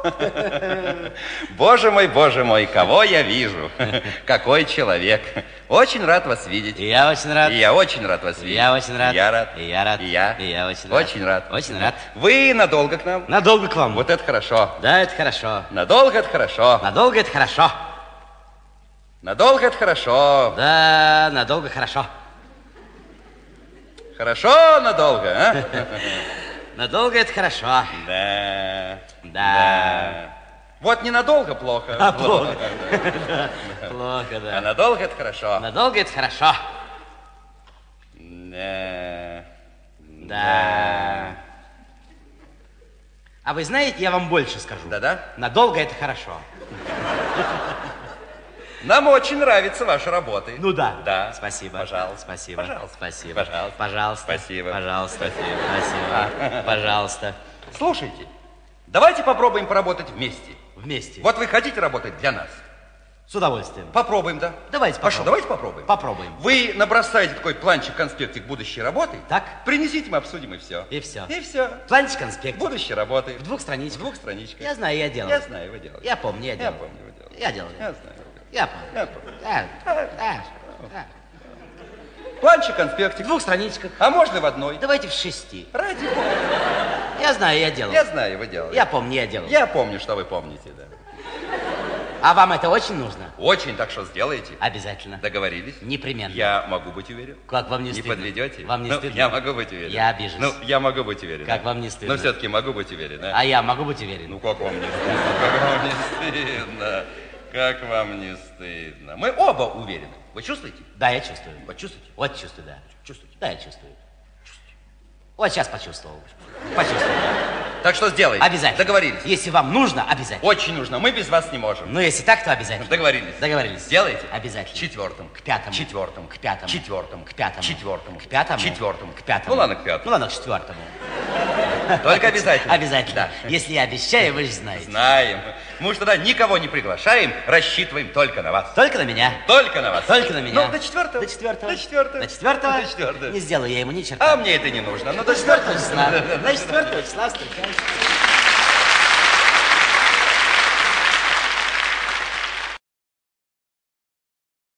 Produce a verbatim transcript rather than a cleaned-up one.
Боже мой, боже мой, кого я вижу? Какой человек. Очень рад вас видеть. И я очень рад. И я очень рад вас видеть. И я очень рад. И я рад. И я рад. И я. И я очень рад. Очень рад. Очень рад. Вы надолго к нам? Надолго к вам. Вот это хорошо. Да, это хорошо. Надолго это хорошо. Надолго это хорошо. Надолго это хорошо. Да, надолго хорошо. Хорошо надолго, а? Надолго это хорошо. Да. Да. Вот ненадолго плохо. А, плохо. Плохо, да. А надолго это хорошо. Надолго это хорошо. Да. Да. А вы знаете, я вам больше скажу. Да-да? Надолго это хорошо. Нам очень нравится ваша работа. Ну да. Да. Спасибо. Пожалуйста. Спасибо. Пожалуйста. Спасибо. Пожалуйста. Пожалуйста. Спасибо. Пожалуйста. Спасибо. Спасибо. Пожалуйста. Слушайте, давайте попробуем поработать вместе. Вместе. Вот вы хотите работать для нас? С удовольствием. Попробуем, да? Давайте Паша, попробуем. давайте попробуем. Попробуем. Вы набросаете такой планчик, конспектик будущей работы. Так. Принесите, мы обсудим, и все. И все. И все. Планчик, конспект. Будущей работы. В двух страничках. В двух страничках. Я знаю, я делал. Я знаю, вы делаете. Я помню, я делал. Я помню, вы делаете. Я делал. Я знаю, вы делаете. Я помню. Я помню. Да, да, да. Планчик, конспектик. В двух страничках. А можно в одной? Давайте в шести. Ради бога. Я знаю, я делал. Я знаю, вы делаете. Я помню, я делал. Я помню, что вы помните, да. А вам это очень нужно? Очень, так что сделаете. Обязательно. Договорились? Непременно. Я могу быть уверен. Как вам не Не стыдно? подведете? Вам не Ну, стыдно? я могу быть уверен. Я обижусь. Ну, я могу быть уверен. Как да. вам не стыдно? Но все-таки могу быть уверен, да? А я могу быть уверен? Ну, как вам не стыдно? Как вам не стыдно? Как вам не стыдно? Мы оба уверены. Вы чувствуете? Да, я чувствую. Вот чувствуете? Вот чувствую, да. Чувствуете? Да, я чувствую. Вот сейчас почувствовал. Почувствовал. Так что сделаете? Обязательно. Договорились? Если вам нужно, обязательно. Очень нужно. Мы без вас не можем. Ну, если так, то обязательно. Договорились? Договорились. Сделаете? Обязательно. Четвертым. К пятому. Четвертым. К пятому. Четвертым. К пятому. Четвертым. К пятому. Четвертым. К пятому. Ну, ладно, к пятому. Ну, ладно, к четвертому. Только обязательно. Обязательно. Да. Если я обещаю, вы же знаете. Знаем. Мы уж тогда никого не приглашаем, рассчитываем только на вас. Только на меня. Только на вас. Только на меня. Ну, до четвертого. До четвертого. До четвертого. До четвертого. До четвертого. Не сделаю я ему ни черта. А мне это не нужно. Ну, до До четвертого четвертого. числа. До четвертого числа встречаемся.